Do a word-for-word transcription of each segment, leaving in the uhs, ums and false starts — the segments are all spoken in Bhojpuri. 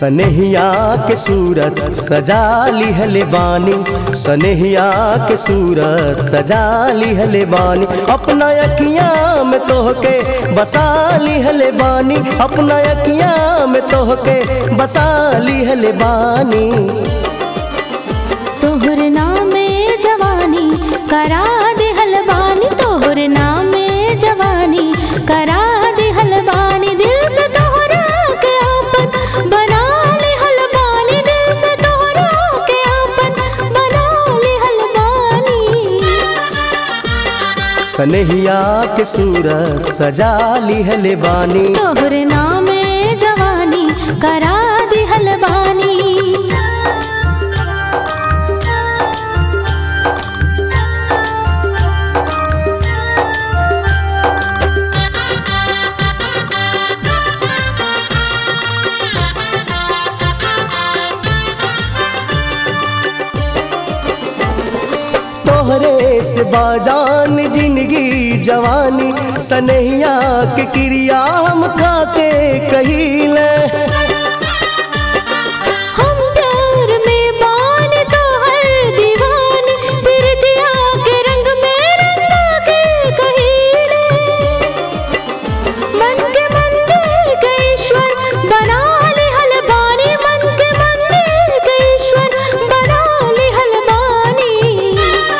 सनेहिया के सूरत सजा लिहले बानी, सनेहिया के सूरत सजा लिहले बानी, अपना अखियाँ में तोहके बसा लिहले बानी, अपना अखियाँ में तोहके बसा लिहले बानी। तोहर नामे जवानी करा दिहल बानी, तोहर नामे जवानी करा दिहल बानी, दिल से तोहरा के आपन बना लिहल बानी, दिल से तोहरा के आपन बना लिहल बानी। सनेहिया के सूरत सजा लिहले बानी, तोहर नामे जवानी करा दिहल बानी। तोहरे से बाजान जिंदगी जवानी, सनेहिया के क्रिया हम खाके कहिले। हम प्यार में बान तोहर दीवानी, प्रीतिया के रंग में रंगा के कहिले। मन के मंदिर के ईश्वर बना लिहल बानी, मन के मंदिर के ईश्वर बना लिहल बानी।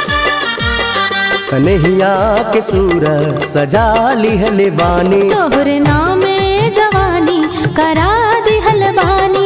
सनेहिया के सूरत सजा लिहले बानी, तोहर नामे जवानी करा दिहल बानी।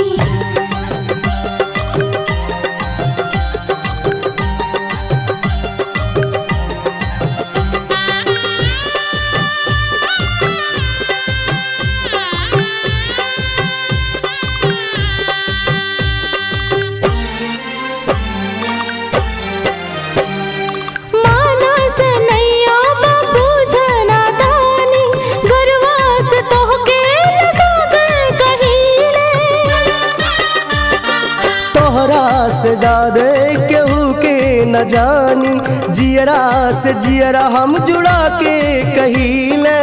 तोहरा से ज्यादा केहू के न जानी, जियरा से जियरा हम जुड़ा के कहिले।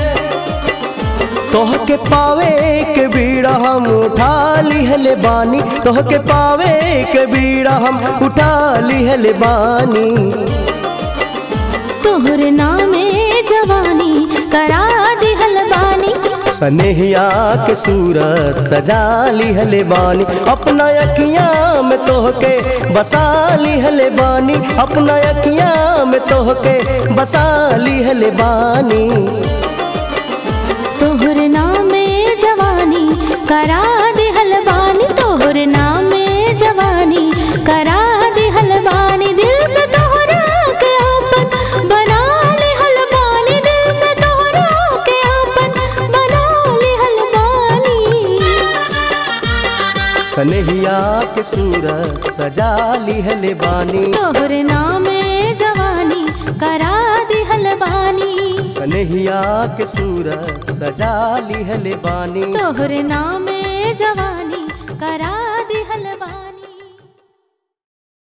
तोहके पावे के बीड़ा हम उठा लिहले बानी, तोहके पावे के बीड़ा हम उठा लिहले बानी। तोहर नामे जवानी करा दिहल बानी, सनेहिया के सूरत सजा लिहले बानी, अपना अखियाँ में तोहके बसा लिहले बानी, अपना अखियाँ में तोहके बसा लिहले बानी। तोहर नामे जवानी करा दिहल बानी, तोहर नामे जवानी करा दिहल बानी, दिल से तोहरा के आपन बना लिहल बानी, दिल से तोहरा के आपन बना लिहल बानी। सनेहिया के सूरत सजा लिहले बानी, तोहर नामे जवानी करा दिहल बानी। सनेहिया के सूरत सजा लिहले बानी, तोहर नामे जवानी करा